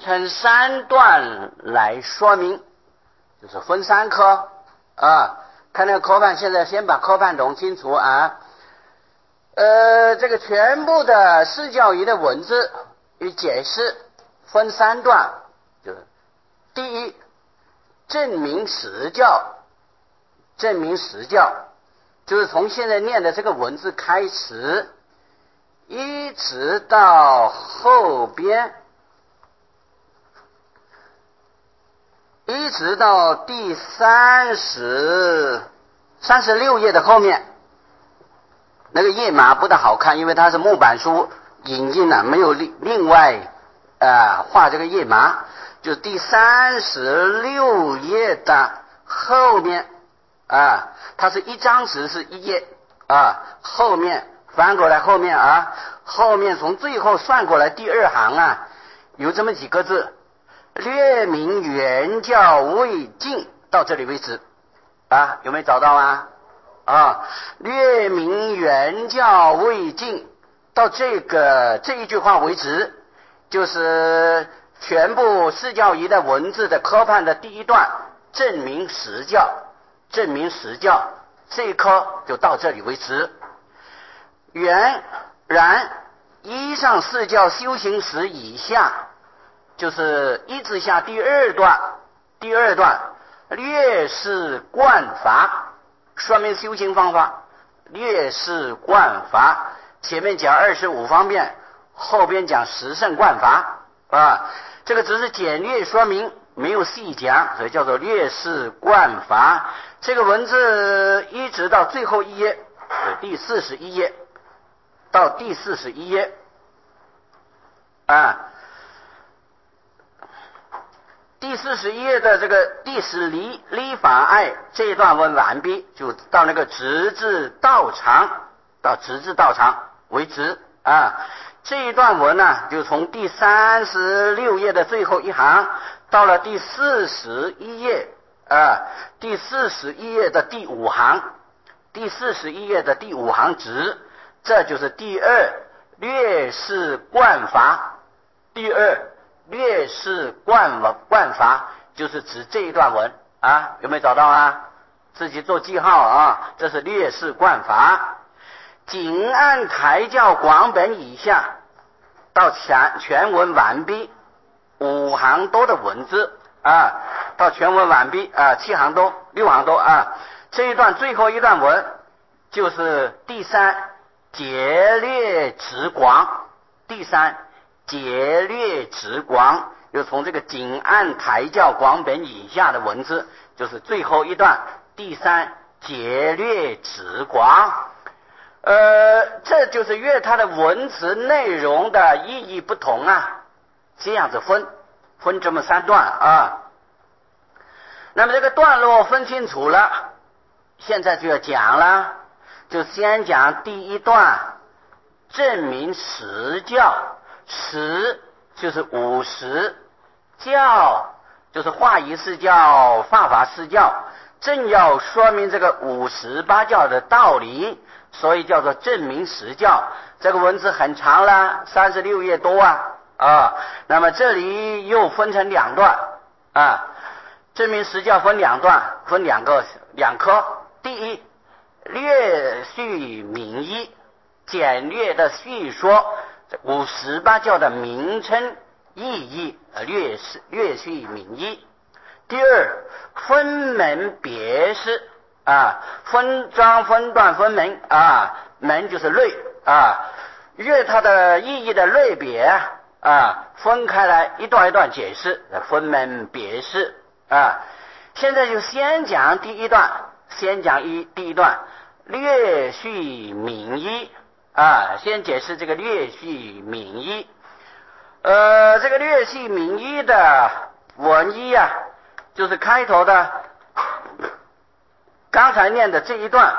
成三段来说明，就是分三科啊。看那个科判，现在先把科判弄清楚啊。这个全部的释教仪的文字与解释分三段，就是第一，证明实教，证明实教，就是从现在念的这个文字开始，一直到后边，一直到第36页的后面。那个页码不大好看，因为它是木板书引进的，没有另外画这个页码。就第36页的后面它是一张纸是一页后面翻过来后面后面从最后算过来第二行有这么几个字，略明原教未尽，到这里为止有没有找到略明原教未尽，到这一句话为止，就是全部释教仪的文字的科判的第一段，证明实教，证明实教，这一科就到这里为止。然依上释教修行时以下，就是一直下第二段略示贯法，说明修行方法，略示贯法，前面讲25方面，后边讲十胜贯法这个只是简略说明，没有细讲，所以叫做略示贯法。这个文字一直到最后一页，第41页到第41页第41页的这个第十理法爱这一段文完毕，就到那个直至道场，到直至道场为止这一段文就从第36页的最后一行到了第41页第41页的第5行，第41页的第5行直，这就是第二略示贯法。第二略示贯法就是指这一段文有没有找到自己做记号这是略示贯法。仅按台教广本以下到全文完毕，5行多的文字到全文完毕7行多6行多这一段最后一段文就是第三节略直广，第三节略直广，就从这个仅按台教广本以下的文字，就是最后一段第三节略直广。这就是因为它的文词内容的意义不同这样子分这么3段那么这个段落分清楚了，现在就要讲了，就先讲第一段，证明实教。实就是50，教就是化仪释教、法法释教，正要说明这个58教的道理，所以叫做证明实教。这个文字很长了，36页多那么这里又分成2段证明实教分2段，分两科。第一，略叙名义，简略的叙说58教的名称意义，略叙名义。第二，分门别释分章分段分门门就是类越它的意义的类别分开来一段一段解释，分门别释现在就先讲第一段，第一段略叙名义先解释这个略叙名义。这个略叙名义的文义就是开头的刚才念的这一段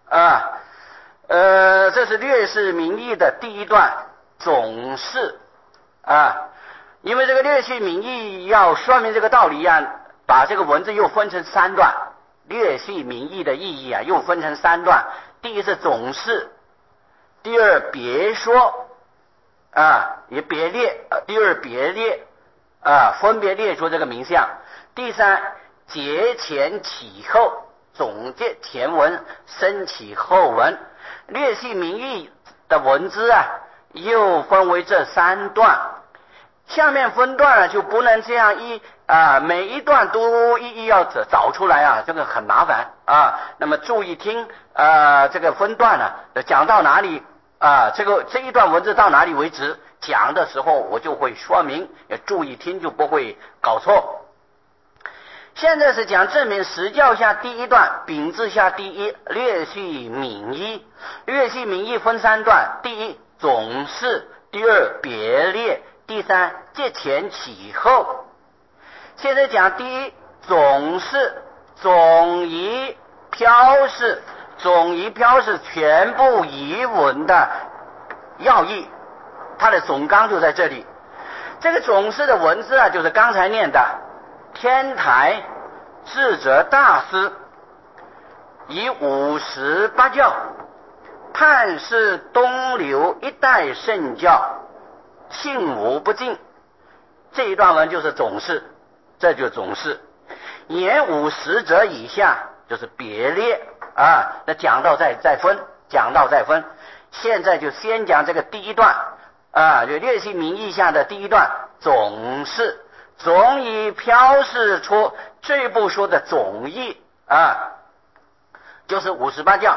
这是略叙名义的第一段总是因为这个略叙名义要说明这个道理把这个文字又分成3段，略叙名义的意义又分成3段。第一是总是，第二别说也别列，第二别列分别列出这个名相。第三，结前起后，总结前文，申起后文，略细明义的文字又分为这3段。下面分段就不能这样每一段都一一要找出来这个很麻烦那么注意听这个分段讲到哪里这一段文字到哪里为止，讲的时候我就会说明，要注意听就不会搞错。现在是讲证明实教下第一段，丙字下第一，略细明义。略细明义分3段，第一总释，第二别列，第三结前起后。现在讲第一总释，总仪飘示，总仪飘示全部仪文的要义，它的总纲就在这里。这个总释的文字就是刚才念的天台智者大师以58教判示东流一代圣教，庆无不尽。这一段文就是总释，这就是总释。言50者以下就是别列那讲到再分，讲到再分。现在就先讲这个第一段就略细明义下的第一段总释，总以飘示出这部书的总义就是58教。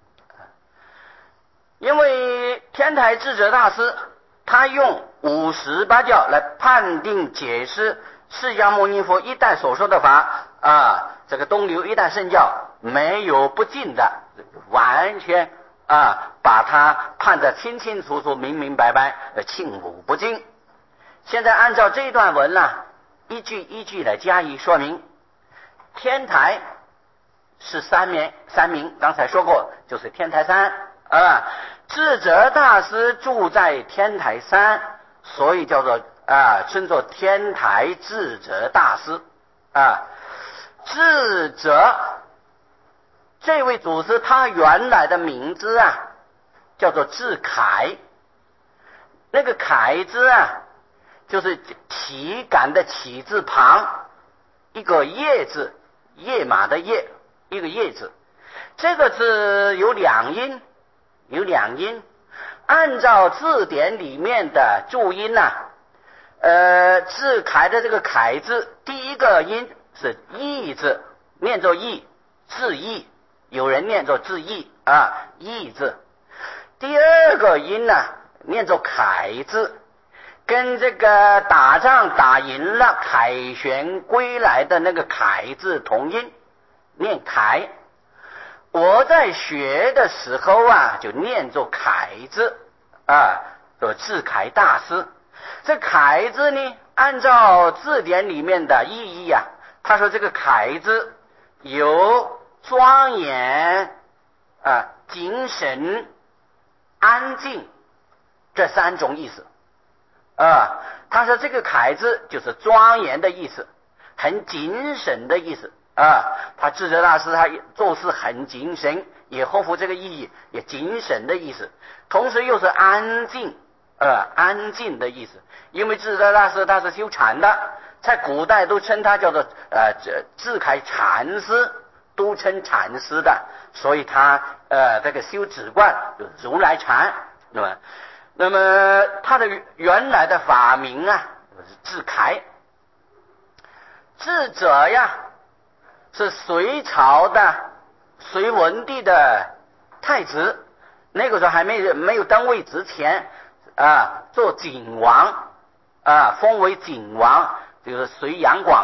因为天台智者大师他用58教来判定解释释迦牟尼佛一代所说的法这个东流一代圣教没有不尽的，完全把它判得清清楚楚明明白白，庆无不尽。现在按照这一段文一句一句来加以说明。天台是三名，刚才说过就是天台山智者大师住在天台山，所以叫做称作天台智者大师智者这位祖师他原来的名字叫做智凯，那个凯字就是旗杆的旗字旁一个叶字，叶马的叶，一个叶字。这个字有两音，按照字典里面的注音智凯的这个凯字第一个音是义字，念作义，字义，有人念作字义义字。第二个音念作凯字，跟这个打仗打赢了凯旋归来的那个凯字同音，念凯。我在学的时候就念作凯字做智凯大师。这凯字呢，按照字典里面的意义他说这个凯字有庄严精神安静这3种意思他说这个凯字就是庄严的意思，很精神的意思他智者大师他做事很精神，也合乎这个意义，也精神的意思，同时又是安静安静的意思。因为智者大师他是修禅的，在古代都称他叫做智凯禅师，都称禅师的，所以他这个修止观就是如来禅。那么他的原来的法名是智凯。智者是隋朝的隋文帝的太子，那个时候还没有登位之前做景王封为景王，就是隋杨广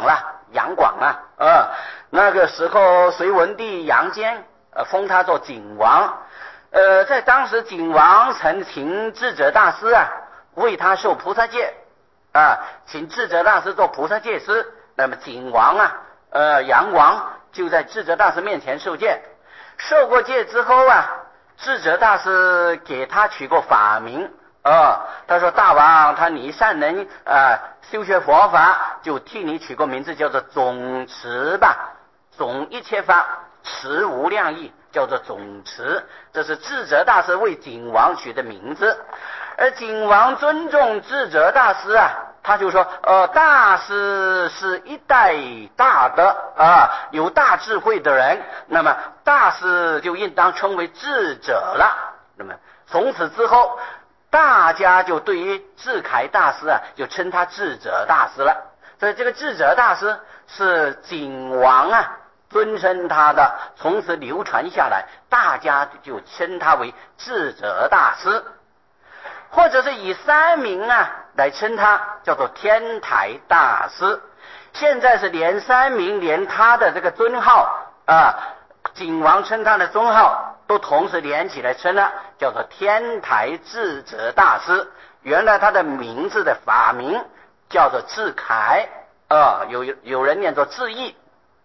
那个时候隋文帝杨坚封他做景王在当时景王曾请智者大师为他受菩萨戒请智者大师做菩萨戒师。那么景王杨王就在智者大师面前受戒，受过戒之后智者大师给他取过法名他说大王你善能修学佛法，就替你取个名字叫做总持吧，总一切法，持无量义，叫做总持。这是智者大师为景王取的名字。而景王尊重智者大师他就说，大师是一代大德有大智慧的人，那么大师就应当称为智者了。那么从此之后，大家就对于智凯大师就称他智者大师了。所以这个智者大师是景王尊称他的，从此流传下来，大家就称他为智者大师，或者是以三名来称他，叫做天台大师。现在是连三名连他的这个尊号景王称他的尊号都同时连起来称了，叫做天台智者大师。原来他的名字的法名叫做智凯有人念作智义。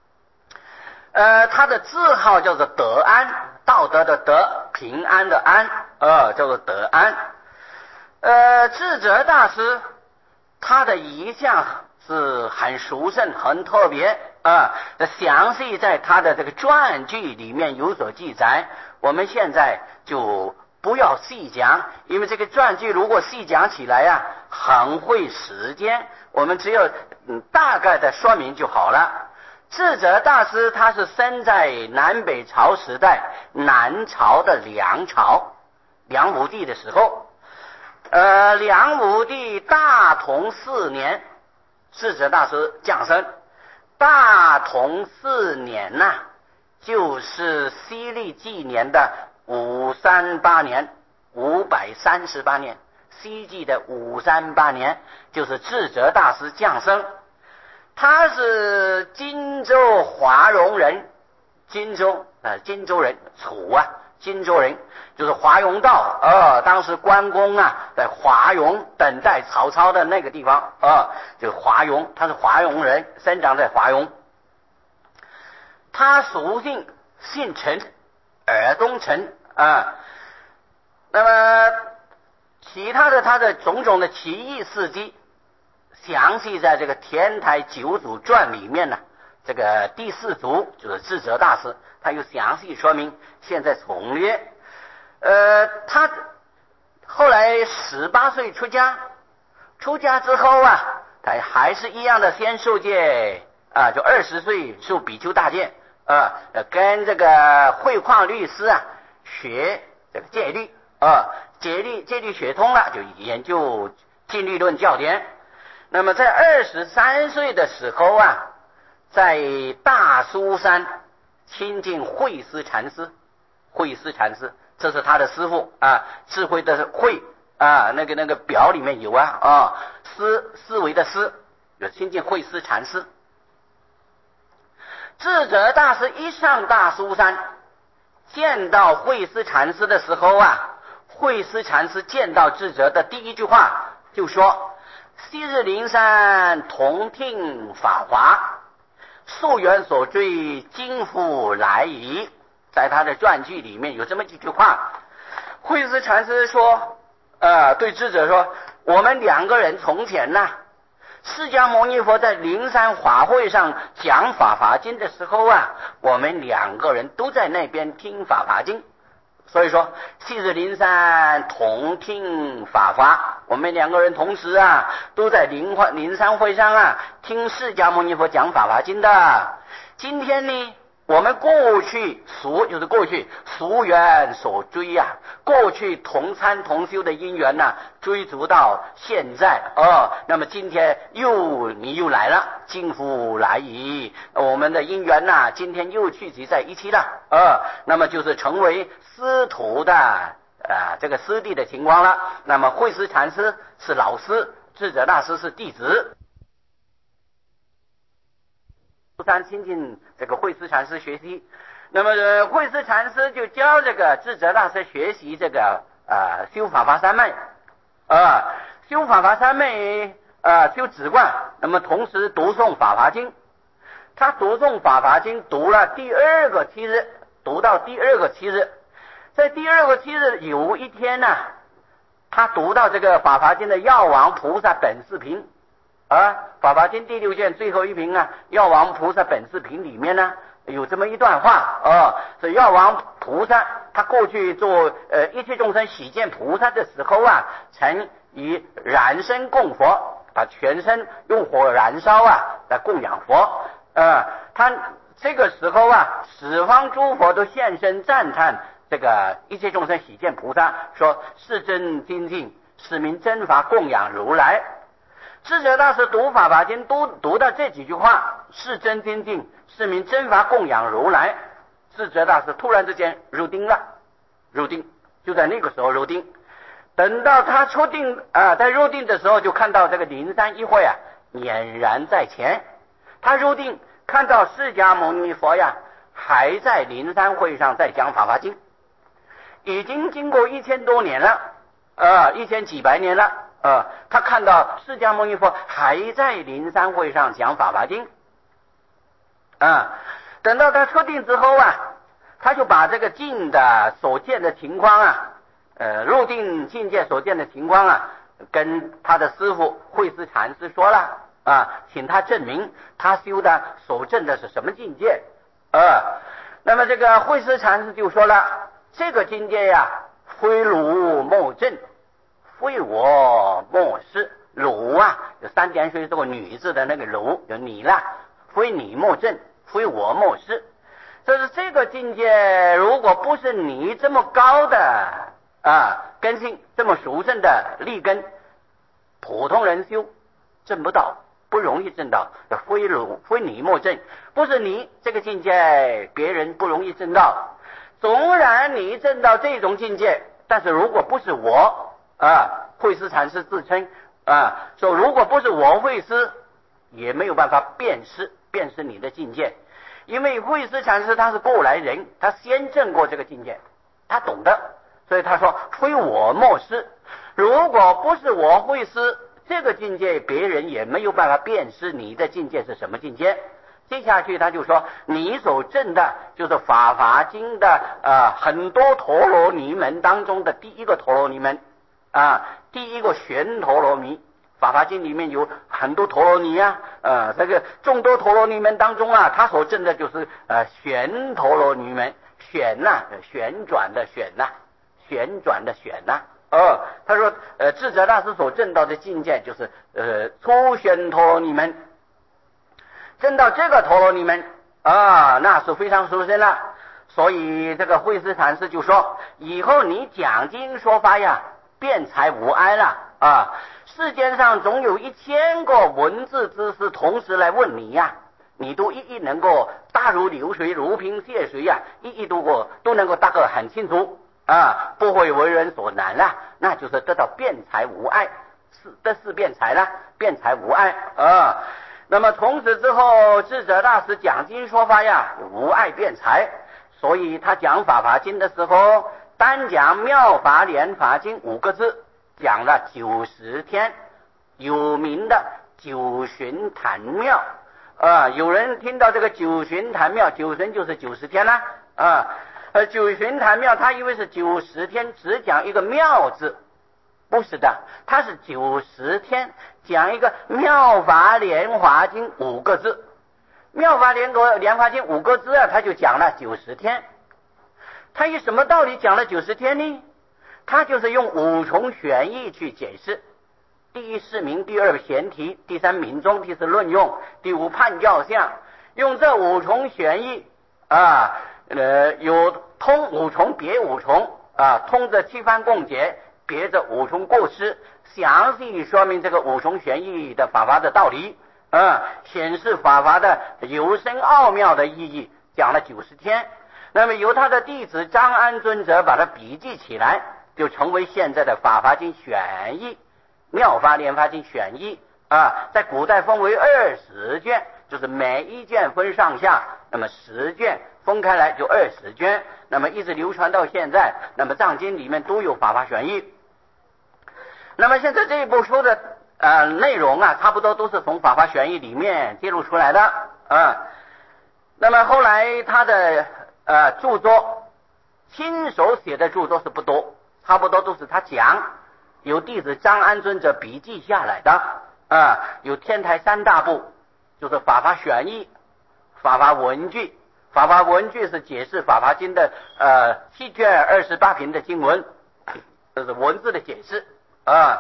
他的字号叫做德安，道德的德，平安的安叫做德安。智者大师他的一向是很殊胜很特别详细在他的这个传记里面有所记载，我们现在就不要细讲，因为这个传记如果细讲起来很费时间，我们只有大概的说明就好了。智者大师他是生在南北朝时代，南朝的梁朝，梁武帝的时候，梁武帝大同4年，智者大师降生。大同4年就是西历纪年的538年，538年，西纪的538年，就是智者大师降生。他是荆州华容人，荆州人，楚荆州人，就是华容道当时关公在华容等待曹操的那个地方就华容，他是华容人，生长在华容。他属姓陈，尔东陈那么其他的他的种种的奇异事迹，详细在这个天台九祖传里面这个第4祖就是智者大师，他有详细说明，现在重略。他后来18岁出家之后他还是一样的先受戒就20岁受比丘大戒跟这个慧旷律师学这个戒律戒律学通了，就研究禁律论教典。那么在23岁的时候在大苏山亲近慧思禅师，这是他的师父智慧的慧那个表里面有思维的思，有亲近慧思禅师。智者大师一上大苏山见到慧思禅师的时候慧思禅师见到智者的第一句话就说：昔日灵山同听法华，溯源所追，今复来矣。在他的传记里面有这么几句话。慧思禅师说对智者说，我们2个人从前释迦牟尼佛在灵山法会上讲法华经的时候我们2个人都在那边听法华经。所以说昔日灵山同听法华，我们2个人同时都在灵山会上听释迦牟尼佛讲法华经的。今天呢，我们过去就是过去俗缘所追过去同参同修的因缘追逐到现在那么今天你又来了，今复来矣，我们的因缘今天又聚集在一起了那么就是成为师徒的这个师弟的情况了。那么慧思禅师是老师，智者大师是弟子。山亲近这个慧思禅师学习，那么慧思禅师就教这个智者大师学习这个修法华三昧修法华三昧修止观，那么同时读诵法华经。他读诵法华经读了第2个7日，读到第2个7日，在第2个7日有一天他读到这个法华经的药王菩萨本事品法华经第6卷最后一品药王菩萨本事品里面有这么一段话所以药王菩萨他过去做一切众生喜见菩萨的时候曾以染身供佛把全身用火燃烧来供养佛。他这个时候十方诸佛都现身赞叹这个一切众生喜见菩萨，说世真精进，是名真法供养如来。智者大师读法华经读到这几句话，是真精进，是名真法供养如来，智者大师突然之间入定了，就在那个时候入定。等到他出定在入定的时候，就看到这个灵山一会俨然在前。他入定看到释迦牟尼佛还在灵山会上在讲法华经，已经经过1000多年了，1000几百年了。他看到释迦牟尼佛还在灵山会上讲法华经。等到他出定之后他就把这个境的所见的情况入定境界所见的情况跟他的师父慧思禅师说了请他证明他修的所证的是什么境界。那么这个慧思禅师就说了，这个境界非汝莫证，非我莫是。汝有3点水这个女字的那个汝，有你了，非你莫证，非我莫是。就是这个境界，如果不是你这么高的根性，这么殊胜的利根，普通人修证不到，不容易证到。非你莫证，不是你这个境界，别人不容易证到。纵然你证到这种境界，但是如果不是我慧思禅师自称说如果不是我慧思，也没有办法辨识你的境界。因为慧思禅师他是过来人，他先证过这个境界，他懂得，所以他说非我莫是。如果不是我慧思这个境界，别人也没有办法辨识你的境界是什么境界。接下去他就说，你所证的就是法华经的很多陀罗尼门当中的第一个陀罗尼门第一个玄陀罗尼。法华经里面有很多陀罗尼这个众多陀罗尼门当中他所证的就是玄陀罗尼门。玄旋转的旋旋转的旋他说智者大师所证到的境界就是初玄陀罗尼门。证到这个陀罗尼门那是非常殊胜了。所以这个慧思禅师就说，以后你讲经说法辩才无碍了世间上总有1000个文字知识同时来问你你都一能够大如流水，如平泻水一都能够答得很清楚不会为人所难了，那就是得到辩才无碍，是辩才了，辩才无碍那么从此之后，智者大师讲经说法无碍辩才。所以他讲法华经的时候，单讲妙法莲华经5个字，讲了90天，有名的九旬坛妙有人听到这个九旬坛妙，九旬就是90天啦九旬坛妙，他以为是90天只讲一个妙字，不是的，他是90天讲一个妙法莲华经5个字。妙法莲华经5个字他就讲了90天。他以什么道理讲了90天呢？他就是用5重玄义去解释。第1释名，第2贤题，第3明宗，第4论用，第5判教相，用这5重玄义有通5重别5重通着7番共解，别着5重过失，详细说明这个5重玄义的法华的道理显示法华的有深奥妙的意义，讲了90天。那么由他的弟子张安尊者把它笔记起来，就成为现在的法华经选义，妙法莲华经选义在古代分为20卷，就是每一卷分上下，那么10卷分开来就20卷，那么一直流传到现在。那么藏经里面都有法华选义。那么现在这一部书的内容差不多都是从法华选义里面揭露出来的那么后来他的著作亲手写的著作是不多，差不多都是他讲，由弟子张安尊者笔记下来的有天台3大部，就是法华选义、法华文句。法华文句是解释法华经的7卷28品的经文，这是文字的解释他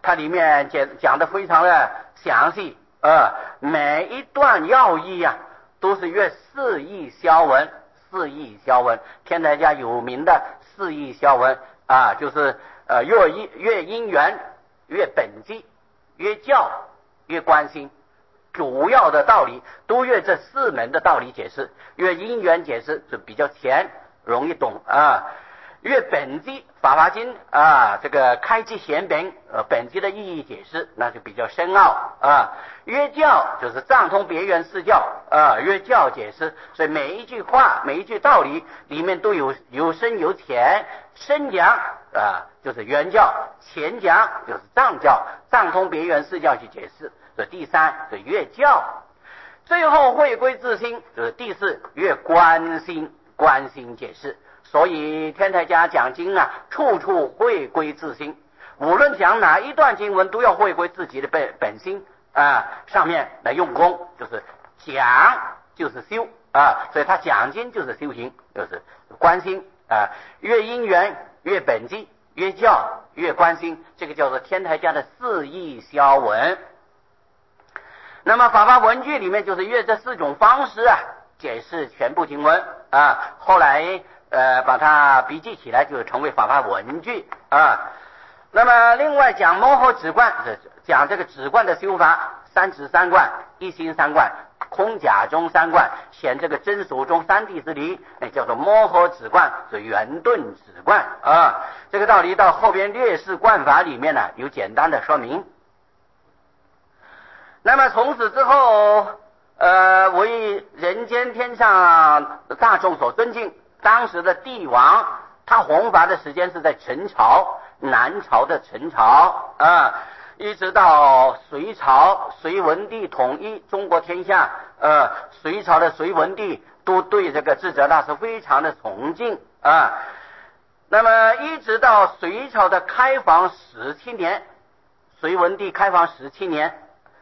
它里面讲的非常的详细，每一段要义啊，都是约4义消文，4义消文，天台家有名的4义消文啊，就是越因缘，越本机，越教，越观心，主要的道理都越这4门的道理解释，越因缘解释就比较浅，容易懂啊。越本机法华经啊，这个开机显本本机的意义解释，那就比较深奥啊。约教就是藏通别圆四教啊，约教解释，所以每一句话每一句道理里面都有深有浅，深讲啊就是圆教，浅讲就是藏教，藏通别圆四教去解释。所以第3是越教，最后回归自心，就是第4越观心，观心解释。所以天台家讲经啊，处处回归自心，无论讲哪一段经文都要回归自己的本心啊，上面来用功，就是讲就是修啊，所以他讲经就是修行，就是观心啊，越因缘越本机，越教越观心，这个叫做天台家的4义消文。那么法华文句里面就是越这4种方式啊解释全部经文啊，后来把它笔记起来就成为法华文句啊。那么另外讲摩诃止观，讲这个止观的修法，3止3观，一心3观，空假中3观，显这个真俗中3谛之理，那叫做摩诃止观，是圆顿止观啊。这个道理到后边略释观法里面呢有简单的说明。那么从此之后为人间天上大众所尊敬，当时的帝王他弘法的时间是在陈朝，南朝的陈朝啊，一直到隋朝，隋文帝统一中国天下，隋朝的隋文帝都对这个智者大师非常的崇敬啊。那么一直到隋朝的开皇17年，隋文帝开皇17年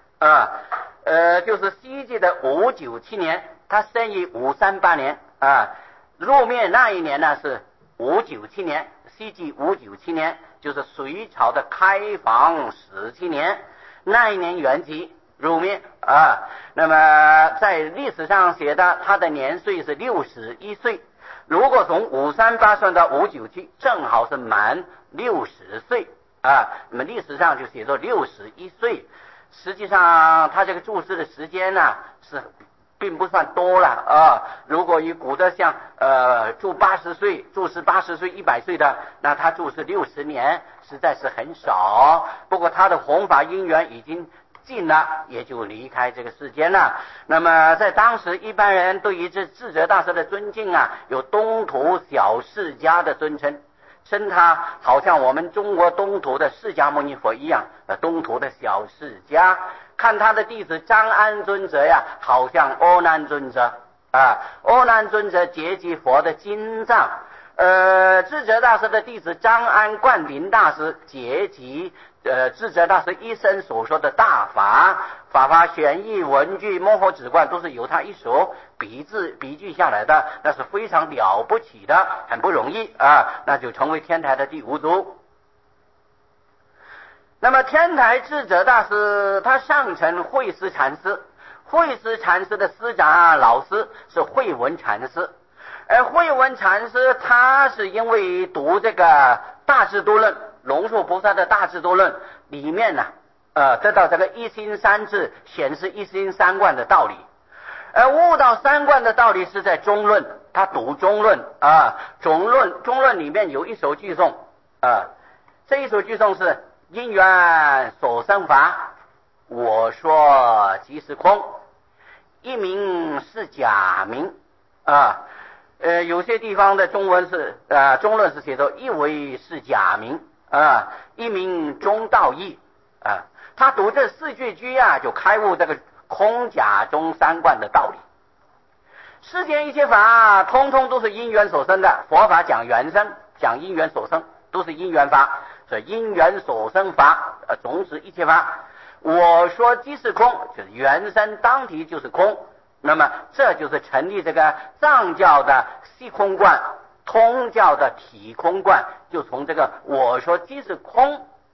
就是西晋的597年，他生于538年啊，入灭那一年呢是597年，西晋597年，就是隋朝的开皇17年，那一年元吉入灭啊。那么在历史上写的他的年岁是61岁，如果从538算到597，正好是满60岁啊。那么历史上就写作61岁。实际上他这个住世的时间呢是并不算多了啊。如果以古的像住80岁，住世80岁100岁的，那他住世60年实在是很少。不过他的弘法因缘已经尽了，也就离开这个世间了。那么在当时一般人对于这智者大师的尊敬啊，有东土小释迦的尊称，称他好像我们中国东土的释迦牟尼佛一样，东土的小释迦。看他的弟子张安尊者呀，好像阿难尊者啊，阿难尊者结集佛的经藏，智者大师的弟子张安灌顶大师结集智者大师一生所说的大法，法华玄义文句摩诃止观都是由他一手笔记下来的，那是非常了不起的，很不容易啊，那就成为天台的第5祖。那么天台智者大师他上承慧思禅师，慧思禅师的师长老师是慧文禅师，而慧文禅师他是因为读这个大智度论，龙树菩萨的大智度论里面呢得到这个一心三智，显示一心三观的道理，而悟到三观的道理是在中论，他读中论啊，中论里面有一首句颂这一首句颂是因缘所生法，我说即是空，一名是假名有些地方的中文是中论是写作一为是假名一名中道义他读这4句句就开悟这个空假中三观的道理。世间一切法通通都是因缘所生的，佛法讲缘生，讲因缘所生，都是因缘法，所以因缘所生法总指一切法。我说即是空，就是缘生当体就是空，那么这就是成立这个藏教的细空观，通教的体空观，就从这个我说即是空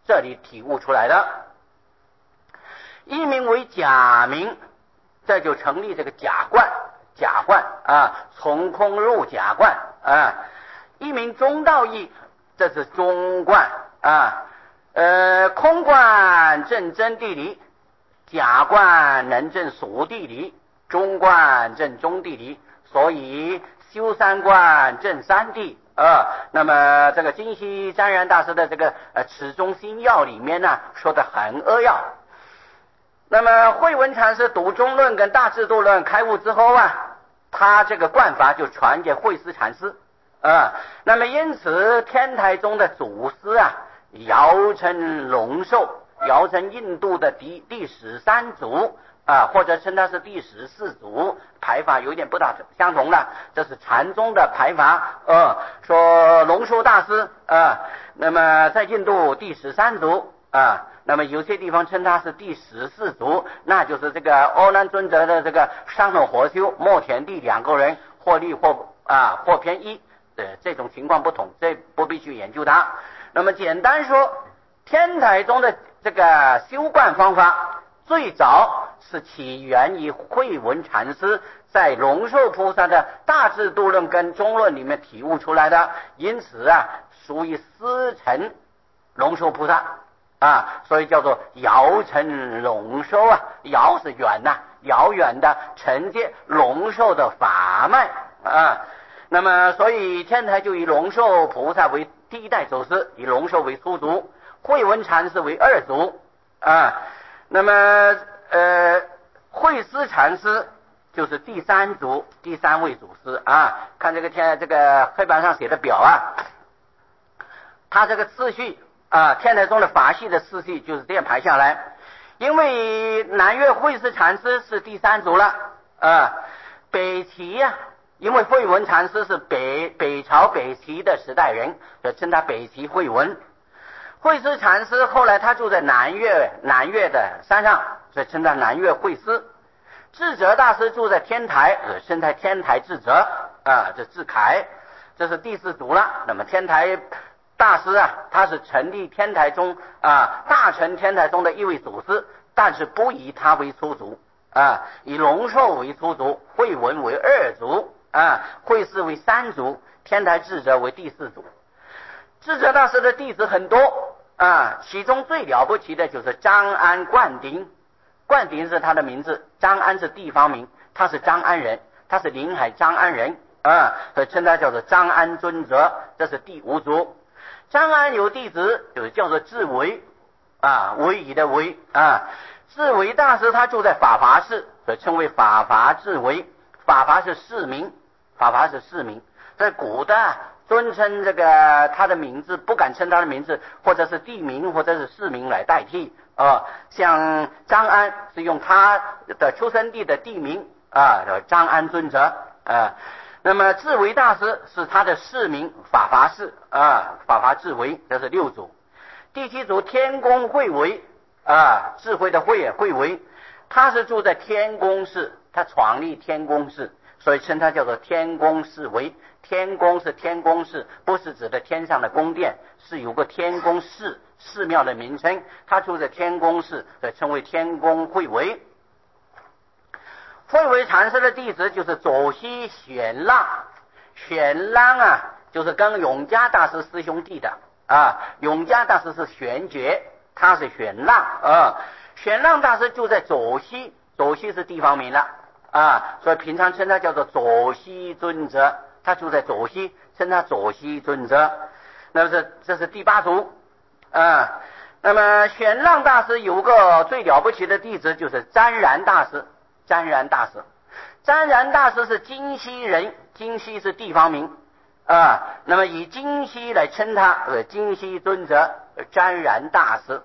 这里体悟出来的。一名为假名，这就成立这个假观，假观啊，从空入假观啊。一名中道义，这是中观啊。空观正真地理，假观能证属地理，中观证中地理，所以修三观证三谛。那么这个金溪湛然大师的这个持中心要里面呢，说的很扼要。那么慧文禅师读中论跟大智度论开悟之后啊，他这个观法就传给慧思禅师那么因此天台宗的祖师啊，姚称龙寿，姚称印度的第13祖或者称它是第14祖，排法有点不大相同了，这是禅宗的排法说龙寿大师那么在印度第13祖那么有些地方称他是第14祖，那就是这个阿难尊者的这个上首活修莫田地两个人或立或偏一这种情况不同，这不必去研究它。那么简单说，天台宗的这个修观方法最早是起源于慧文禅师在龙寿菩萨的大智度论跟中论里面体悟出来的，因此属于师承龙寿菩萨所以叫做遥承龙寿遥是远遥远的承接龙寿的法脉那么所以天台就以龙寿菩萨为第一代祖师，以龙寿为初祖，慧文禅师为二祖那么慧思禅师就是第3祖，第3位祖师看这个黑板上写的表他这个次序天台宗的法系的次序就是这样排下来。因为南岳慧思禅师是第3祖了北齐因为慧文禅师是北朝北齐的时代人，就称他北齐慧文。慧思禅师后来他住在南岳的山上，所以称他南岳慧思。智者大师住在天台，称他天台智者这智凯，这是第4祖了。那么天台大师他是成立天台宗大成天台宗的一位祖师，但是不以他为初祖以龙寿为初祖，慧文为2祖慧思为3祖，天台智者为第4祖。智者大师的弟子很多其中最了不起的就是张安灌顶。灌顶是他的名字，张安是地方名，他是张安人，他是临海张安人所以称他叫做张安尊者，这是第5祖。张安有弟子就叫做智为为夷的为智为大师他住在法华寺，所以称为法华智为。法华是市民，法华是市民，在古代尊称这个他的名字，不敢称他的名字，或者是地名或者是市民来代替像张安是用他的出生地的地名张安尊者那么智为大师是他的市民，法华寺法华智为，这是6祖。第7祖天宫慧为智慧的慧为，他是住在天宫寺，他创立天宫寺，所以称他叫做天宫寺为。天宫是天宫寺，不是指的天上的宫殿，是有个天宫寺，寺庙的名称，他住在天宫寺，所以称为天宫慧为。慧为禅师的弟子就是左西玄浪，玄浪就是跟永嘉大师师兄弟的永嘉大师是玄觉，他是玄浪玄浪大师住在左西，左西是地方名了所以平常称他叫做左西尊者，他住在左西，称他左西尊者。那么这是第8祖那么玄浪大师有个最了不起的弟子就是湛然大师。湛然大师是金溪人，金溪是地方名那么以金溪来称他金溪尊者湛然大师。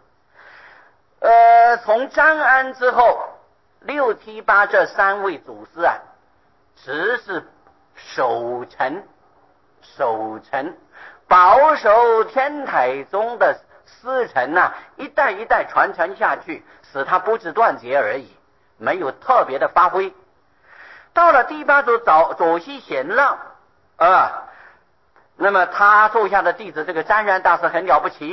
从张安之后6、7、8这3位祖师只是守成保守天台宗的师承一代一代传承下去，使他不致断绝而已，没有特别的发挥。到了第8祖左西玄浪那么他座下的弟子这个湛然大师很了不起，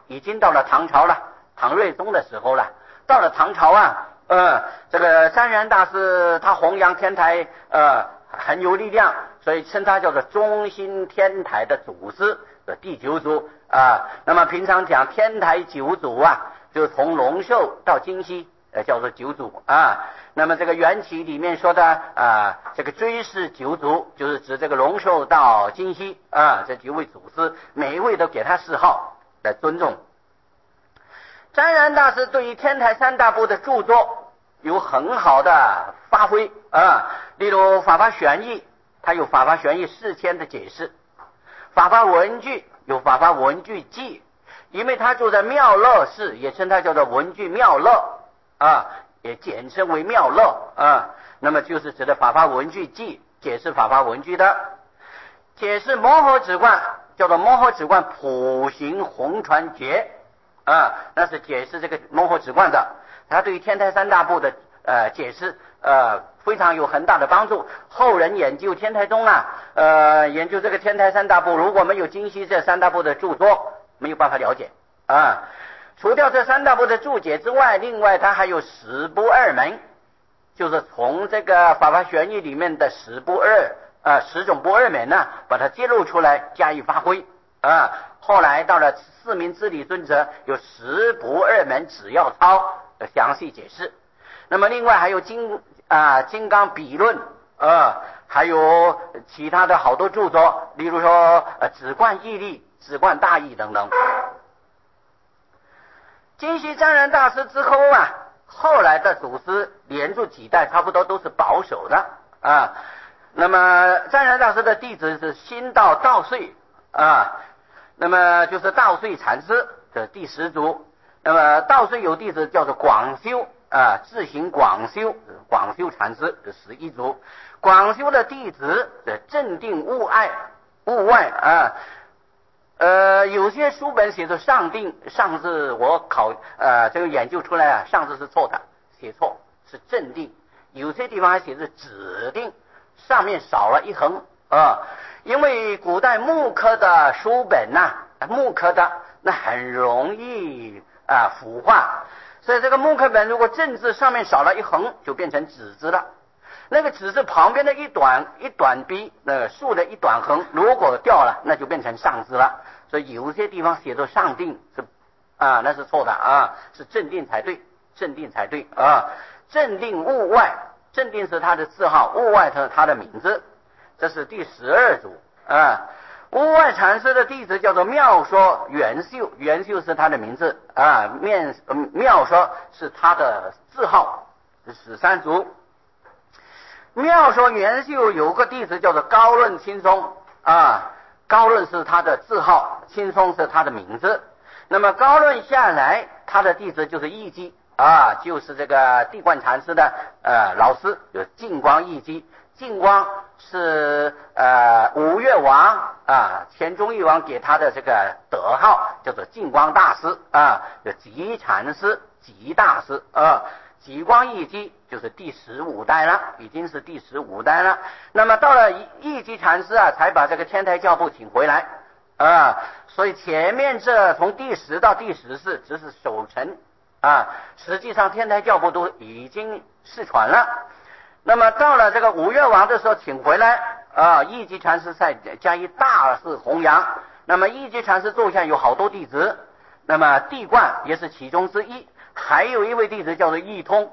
已经到了唐朝了，唐睿宗的时候了。到了唐朝啊，这个湛然大师他弘扬天台很有力量，所以称他叫做中兴天台的祖师的第九祖啊。那么平常讲天台九祖啊，就从龙秀到金溪叫做九祖啊。那么这个缘起里面说的这个追谥九祖，就是指这个龙秀到金溪啊，这9位祖师，每一位都给他谥号来尊重。湛然大师对于天台三大部的著作有很好的发挥例如法华玄义，他有法华玄义4000的解释；法华文具有法华文具记，因为他住在妙乐寺，也称他叫做文具妙乐也简称为妙乐那么就是指的法华文具记，解释法华文具的。解释摩诃止观叫做摩诃止观普行红传诀那是解释这个摩诃止观的。他对于天台三大部的解释非常有很大的帮助。后人研究天台宗研究这个天台三大部，如果没有精析这三大部的著作，没有办法了解除掉这三大部的注解之外，另外他还有十部二门，就是从这个法华玄义里面的10种不二门把它揭露出来加以发挥后来到了四明之理尊者有10不二门指要抄的详细解释。那么另外还有金刚比论还有其他的好多著作，例如说止观义例、止观大义等等。金溪湛然大师之后后来的祖师连续几代差不多都是保守的那么湛然大师的弟子是新道道岁那么就是道岁禅师的第10祖。那么道岁有弟子叫做广修自行广修禅师的11祖。广修的弟子的镇定物外有些书本写着上定，上字我这个研究出来上字是错的，写错是镇定。有些地方还写着指定，上面少了一横因为古代木刻的书本木刻的那很容易腐化，所以这个木刻本如果正字上面少了一横，就变成指字了。那个指字旁边的一短笔竖的一短横，如果掉了，那就变成上字了。所以有些地方写作上定是那是错的是正定才对，正定物外，正定是他的字号，物外是他的名字。这是第12祖物外禅师的弟子叫做妙说元秀，元秀是他的名字妙说是他的字号，是13祖。妙说元秀有个弟子叫做高论轻松高论是他的字号，轻松是他的名字。那么高论下来，他的弟子就是义基就是这个地观禅师的老师，有净光义基。净光是五岳王前忠义王给他的这个德号，叫做净光大师有极禅师、极大师极光义基就是第15代了，已经是第15代了。那么到了义基禅师才把这个天台教部请回来所以前面这从第10到第14只是守成实际上天台教部都已经失传了。那么到了这个五岳王的时候请回来义基禅师再加以大肆弘扬。那么义基禅师座下有好多弟子，那么地观也是其中之一。还有一位弟子叫做义通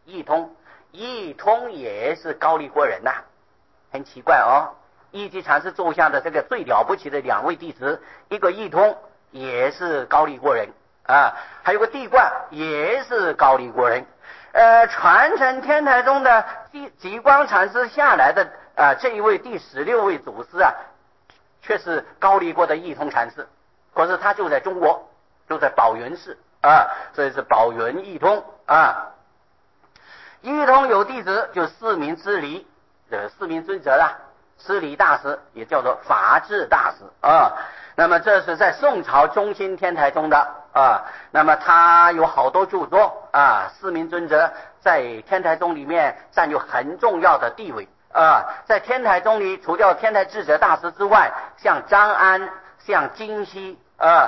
也是高丽国人很奇怪义基禅师座下的这个最了不起的2位弟子，一个义通也是高丽国人还有个地观也是高丽国人传承天台宗的极光禅师下来的这一位第16位祖师却是高丽国的义通禅师，可是他就在中国，就在宝云寺所以是宝云义通义通有弟子就四明之理，四明尊者师理大师，也叫做法智大师那么这是在宋朝中兴天台宗的那么他有好多著作四明尊者在天台宗里面占有很重要的地位在天台宗里，除掉天台智者大师之外，像张安、像金溪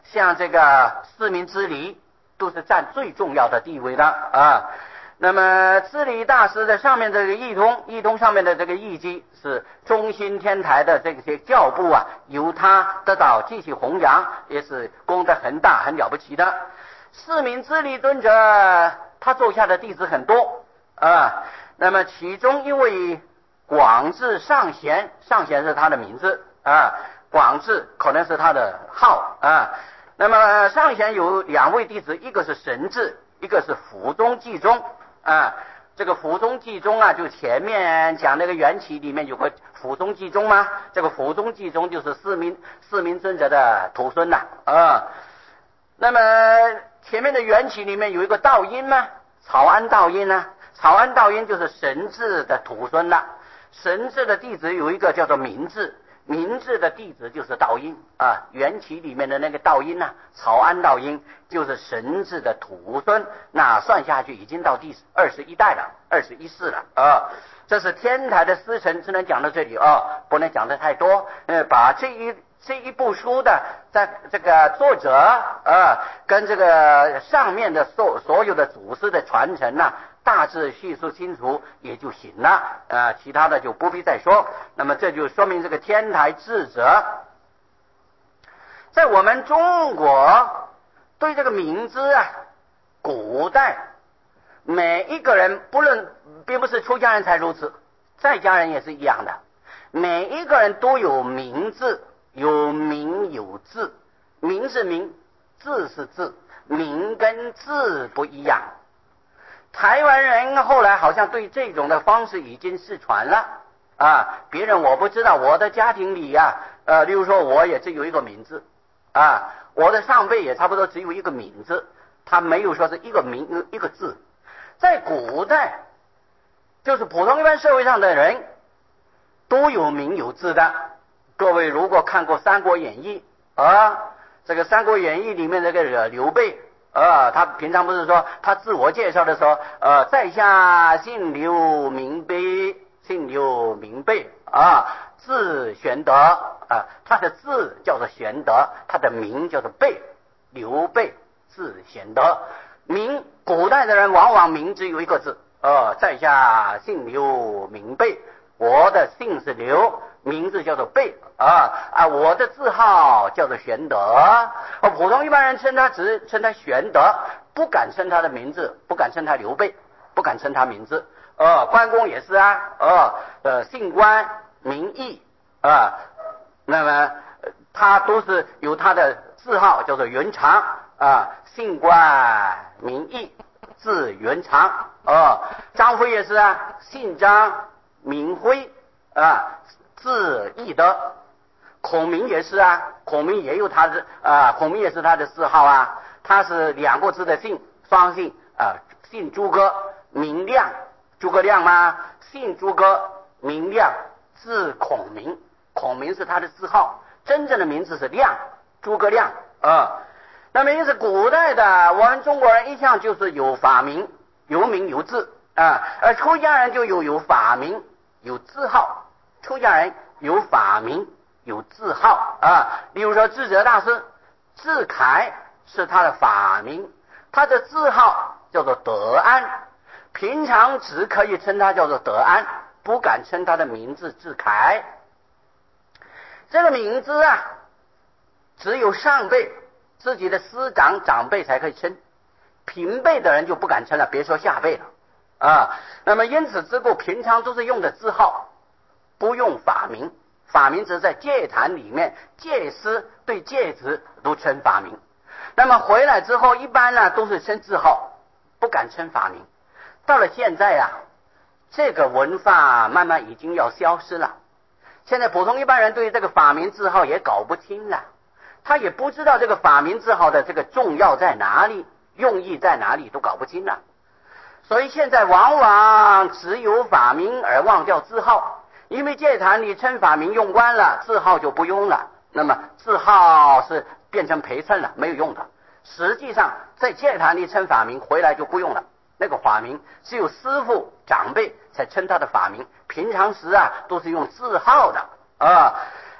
像这个四明之理都是占最重要的地位的啊。那么知礼大师的上面这个义通上面的这个义基是中兴天台的这些教部啊，由他得到继续弘扬，也是功德很大很了不起的。四明知礼尊者他座下的弟子很多啊，那么其中因为广智上贤是他的名字啊，广智可能是他的号啊。那么上贤有两位弟子，一个是神智，一个是府中济中啊。这个府中济中啊，就前面讲那个缘起里面有个府中济中吗？这个府中济中就是四明尊者的徒孙呐啊。那么前面的缘起里面有一个道因吗？草庵道因呢？草庵道因就是神智的徒孙了。神智的弟子有一个叫做明智，明智的弟子就是道因啊。缘起里面的那个道因呢，草庵道因就是神智的徒孙，那算下去已经到第21代了，21世了啊。这是天台的师承，只能讲到这里啊，不能讲的太多。把这一部书的在这个作者跟这个上面的所有的祖师的传承呢，大致叙述清楚也就行了其他的就不必再说。那么这就说明这个天台智者在我们中国对这个明知古代每一个人，并不是出家人才如此，在家人也是一样的，每一个人都有名字，有名有字，名是名，字是字，名跟字不一样。台湾人后来好像对这种的方式已经失传了别人我不知道，我的家庭里例如说我也只有一个名字我的上辈也差不多只有一个名字，他没有说是一个名一个字。在古代就是普通一般社会上的人都有名有字的。各位如果看过《三国演义》这个《三国演义》里面这个刘备他平常不是说他自我介绍的时候在下姓刘名备，姓刘名备字玄德他的字叫做玄德，他的名叫做备，刘备字玄德。名古代的人往往名只有一个字在下姓刘名备，我的姓是刘，名字叫做备我的字号叫做玄德普通一般人只称他玄德，不敢称他的名字，不敢称他刘备，不敢称他名字关公也是姓关名义那么他都是有他的字号叫做元长姓关名义，字元长张飞也是姓张名辉字翼德。孔明也是孔明也有他的孔明也是他的字号他是两个字的姓，双姓姓诸葛名亮，诸葛亮吗？姓诸葛名亮，字孔明，孔明是他的字号，真正的名字是亮，诸葛亮那么因此古代的我们中国人一向就是有法名，有名有字而出家人就有法名有字号，出家人有法名有字号例如说智者大师智凯是他的法名，他的字号叫做德安，平常只可以称他叫做德安，不敢称他的名字智凯。这个名字只有上辈自己的师长长辈才可以称，平辈的人就不敢称了，别说下辈了那么因此之故平常都是用的字号，不用法名。法名只是在戒坛里面，戒师对戒子都称法名，那么回来之后一般都是称字号，不敢称法名。到了现在这个文化慢慢已经要消失了，现在普通一般人对这个法名字号也搞不清了，他也不知道这个法名字号的这个重要在哪里，用意在哪里都搞不清了。所以现在往往只有法名而忘掉字号，因为戒坛里称法名用惯了，字号就不用了，那么字号是变成陪衬了，没有用的。实际上在戒坛里称法名回来就不用了，那个法名只有师父长辈才称他的法名，平常时都是用字号的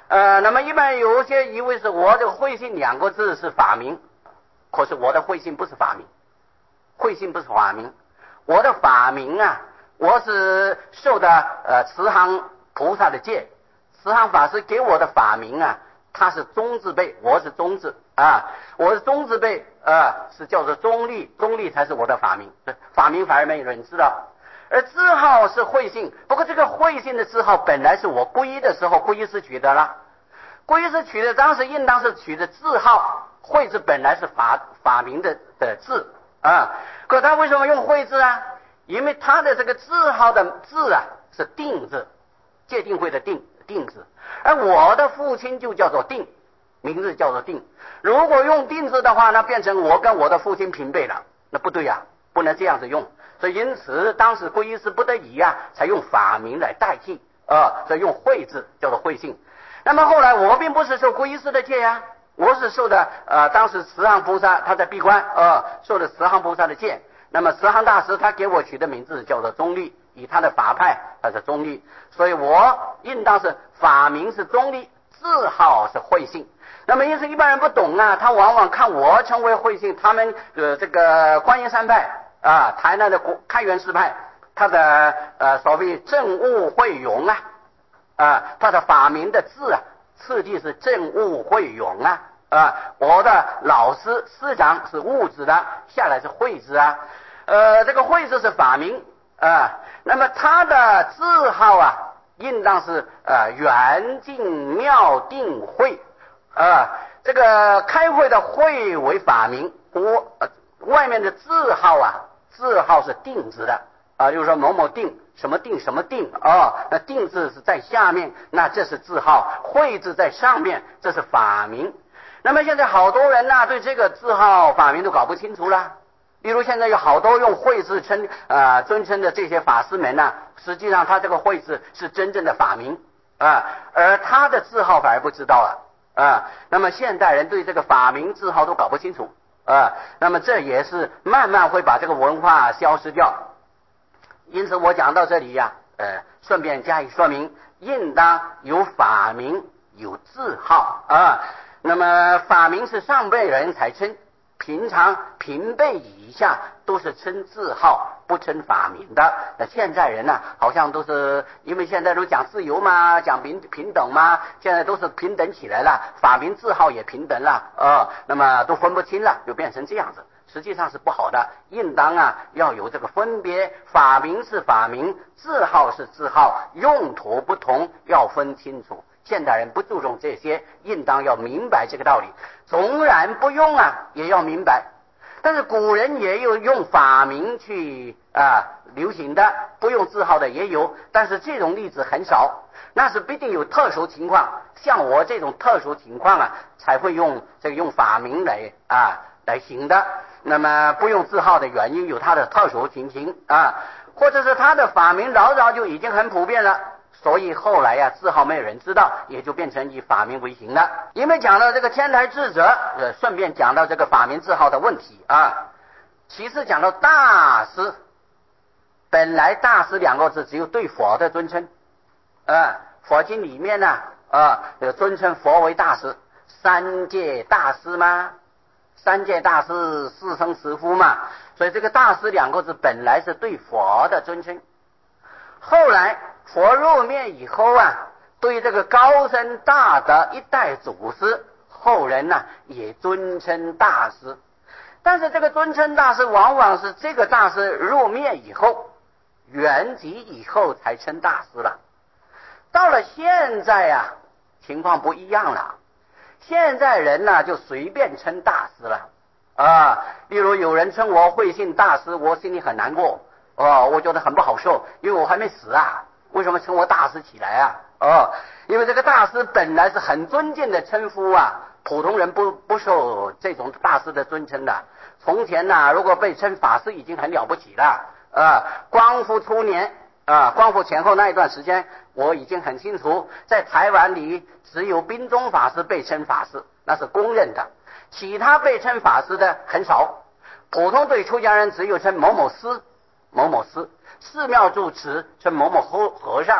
那么一般有些以为是我这个慧性两个字是法名，可是我的慧性不是法名，慧性不是法名，我的法名啊，我是受的慈航菩萨的戒，慈航法师给我的法名啊，他是中字辈，我是中字啊，我是中字辈是叫做中立，中立才是我的法名，法名反而没有人知道。而字号是慧性，不过这个慧性的字号本来是我皈依的时候皈依师取得了，皈依师取的当时应当是取的字号，慧字本来是法名的字啊，可他为什么用慧字啊？因为他的这个字号的字啊是定字，戒定慧的定字，而我的父亲就叫做定，名字叫做定。如果用定字的话，那变成我跟我的父亲平辈了，那不对呀，不能这样子用。所以因此当时皈依师不得已啊，才用法名来代替所以用慧字叫做慧性。那么后来我并不是受皈依师的戒呀，我是受的当时慈航菩萨他在闭关受的慈航菩萨的戒。那么慈航大师他给我取的名字叫做中立，以他的法派他是中立，所以我应当是法名是中立，字号是慧性。那么因此一般人不懂啊，他往往看我成为慧性，他们这个观音山派台南的开元寺派，他的所谓正悟慧勇他的法名的字次第是正悟慧勇我的老师师长是悟字的，下来是慧字这个慧字是法名那么他的字号应当是圆净妙定慧这个开会的会为法名，外面的字号字号是定字的就是说某某定什么定什么定那定字是在下面，那这是字号，慧字在上面，这是法名。那么现在好多人对这个字号法名都搞不清楚了。例如现在有好多用慧字尊称的这些法师们实际上他这个慧字是真正的法名而他的字号反而不知道了那么现代人对这个法名字号都搞不清楚那么这也是慢慢会把这个文化消失掉。因此我讲到这里顺便加以说明，应当有法名有字号那么法名是上辈人才称，平常平辈以下都是称字号不称法名的。那现在人好像都是因为现在都讲自由嘛，讲平等嘛，现在都是平等起来了，法名字号也平等了那么都分不清了，就变成这样子，实际上是不好的。应当要有这个分别，法名是法名，字号是字号，用途不同，要分清楚。现代人不注重这些，应当要明白这个道理，纵然不用也要明白。但是古人也有用法名去流行的，不用字号的也有，但是这种例子很少，那是必定有特殊情况，像我这种特殊情况才会用法名来行的。那么不用字号的原因有它的特殊情形或者是他的法名早就已经很普遍了，所以后来字号没有人知道，也就变成以法名为行了。因为讲到这个天台智者顺便讲到这个法名字号的问题其次讲到大师，本来大师两个字只有对佛的尊称佛经里面尊称佛为大师，三界大师吗？三界大师四生十夫嘛，所以这个大师两个字本来是对佛的尊称。后来佛入灭以后对这个高僧大德一代祖师，后人也尊称大师。但是这个尊称大师往往是这个大师入灭以后，圆寂以后才称大师了。到了现在情况不一样了，现在人就随便称大师了例如有人称我慧性大师，我心里很难过我觉得很不好受，因为我还没死为什么称我大师起来因为这个大师本来是很尊敬的称呼普通人不受这种大师的尊称的。从前如果被称法师已经很了不起了光复初年光复前后那一段时间，我已经很清楚，在台湾里只有宾中法师被称法师，那是公认的，其他被称法师的很少。普通对出家人只有称某某师某某师，寺庙住持称某某和尚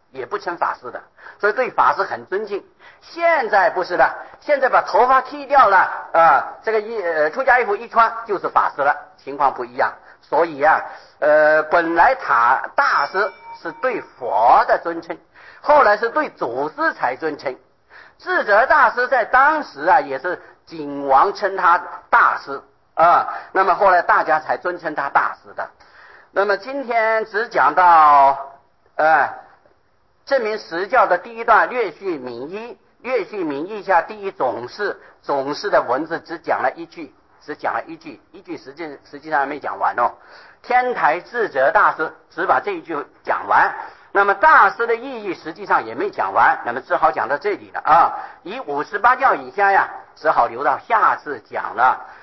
也不称法师的，所以对法师很尊敬。现在不是的，现在把头发剃掉了这个出家衣服一穿就是法师了，情况不一样。所以本来大师是对佛的尊称，后来是对祖师才尊称。智者大师在当时也是景王称他大师那么后来大家才尊称他大师的。那么今天只讲到证明实教的第一段略叙名义，略叙名义下第一总释的文字只讲了一句，实际上还没讲完哦。天台智者大师只把这一句讲完，那么大师的意义实际上也没讲完，那么只好讲到这里了以58教以下只好留到下次讲了。